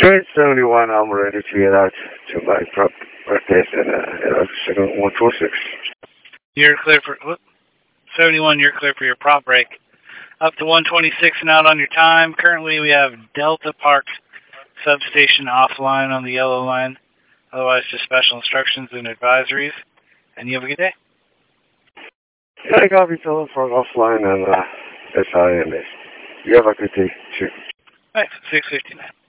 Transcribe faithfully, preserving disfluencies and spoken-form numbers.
Train seventy-one, I'm ready to get out to my prop practice and uh, second one four six. You're clear for whoop, seventy-one. You're clear for your prop break. Up to one twenty-six and out on your time. Currently, we have Delta Park substation offline on the yellow line. Otherwise, just special instructions and advisories. And you have a good day. Yeah, I got Delta Park offline and uh, S I M S. You have a good day too. Thanks. six fifty-nine.